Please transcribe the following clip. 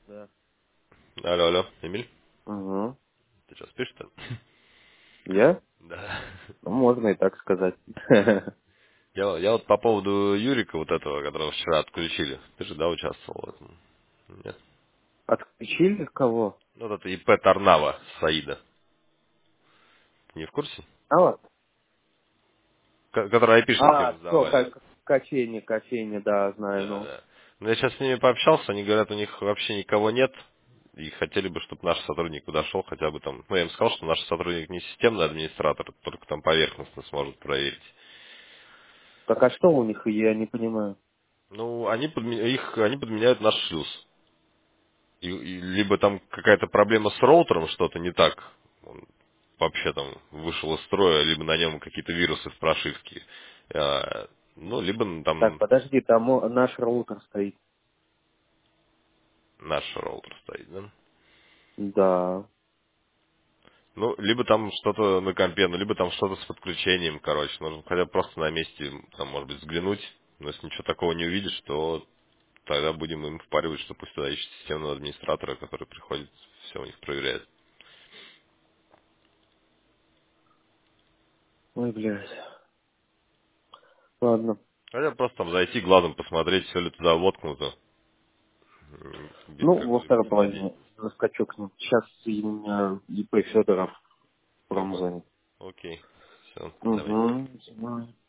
Да. Алло, алло, Эмиль, Угу. ты что, спишь-то? Я? Да. Ну, можно и так сказать. Я вот по поводу Юрика вот этого, которого вчера отключили. Ты же, да, участвовал в этом? Нет? Отключили кого? Ну, вот это ИП Торнава Саида. Ты не в курсе? А вот. Который айпишники А, все, раздавали. кофейня, да, знаю, Да, ну. да. Ну, я сейчас с ними пообщался, они говорят, у них вообще никого нет. И хотели бы, чтобы наш сотрудник подошел хотя бы там. Ну, я им сказал, что наш сотрудник не системный администратор, только там поверхностно сможет проверить. Так а что у них, я не понимаю. Ну, они подменяют наш шлюз. И либо там какая-то проблема с роутером, что-то не так, он вообще там вышел из строя, либо на нем какие-то вирусы в прошивке. Ну, либо Так, там подожди, там наш роутер стоит. наш роутер стоит, да? Да. Ну, либо там что-то на компе, ну, либо там что-то с подключением, короче. Нужно хотя бы просто на месте, там, может быть, взглянуть. Но если ничего такого не увидишь, то тогда будем им впаривать, что пусть туда ищет системного администратора, который приходит, все у них проверяет. Ой, блядь. Ладно. Хотя просто там зайти, глазом посмотреть, все ли туда воткнуто, без Ну, во какой-либо второй самодеятельности. половине заскочу к ним. Сейчас у меня ИП Федоров в Я понял. промзоне. Окей. Все, давай. Угу.